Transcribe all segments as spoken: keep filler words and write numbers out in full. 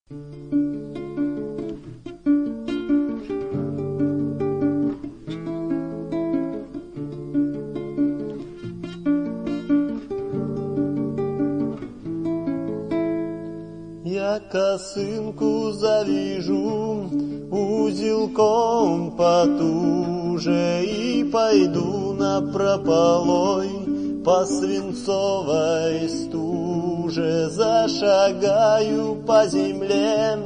Я косынку завяжу узелком потуже и пойду напропалой по свинцовой стуже, зашагаю по земле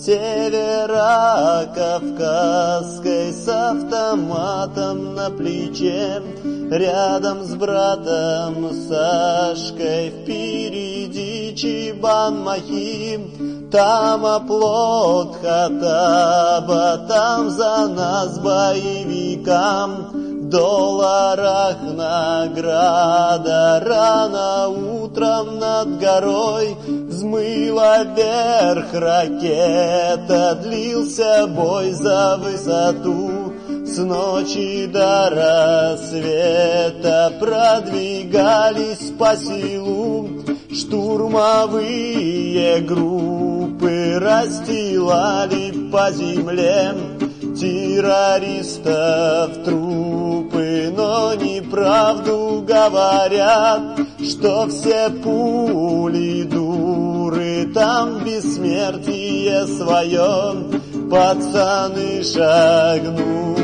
северо-кавказской с автоматом на плече, рядом с братом Сашкой, впереди Чебан-Махим, там оплот Хаттаба, там за нас боевикам в долларах награда. Рано утром над горой взмыла вверх ракета, длился бой за высоту. С ночи до рассвета продвигались по селу штурмовые группы, расстилали по земле террористов трупы. Но неправду говорят, что все пули дуры, там бессмертие свое пацаны шагнули.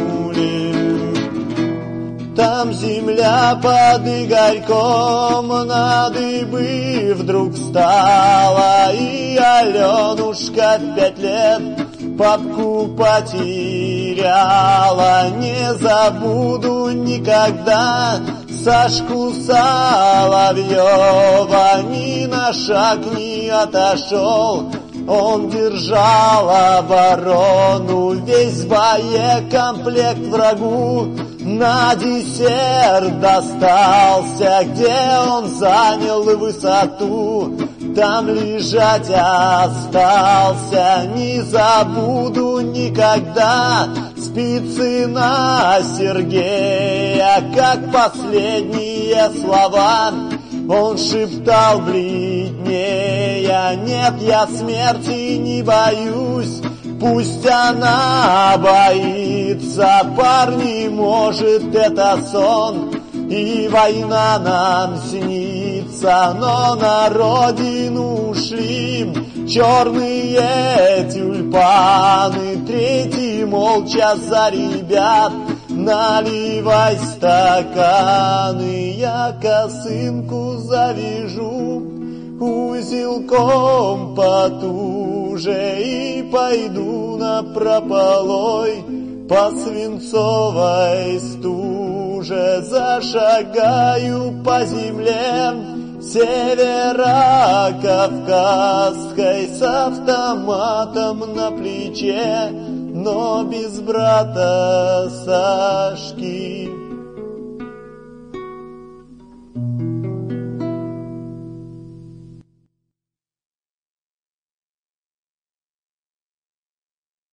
Там земля под Игорьком на дыбы вдруг стала, и Аленушка в пять лет папку потеряла. Не забуду никогда Сашку Соловьева, ни на шаг не отошел, он держал оборону. Весь боекомплект врагу на десерт достался, где он занял высоту, там лежать остался. Не забуду никогда Спицына Сергея, как последние слова он шептал бледнее: нет, я смерти не боюсь, пусть она боится. Парни, может, это сон, и война нам снится, но на родину ушли черные тюльпаны. Третий молча за ребят наливай стаканы. Я косынку завяжу узелком потуже и пойду напропалой по свинцовой стуже. Зашагаю по земле северо-кавказской с автоматом на плече, но без брата Сашки.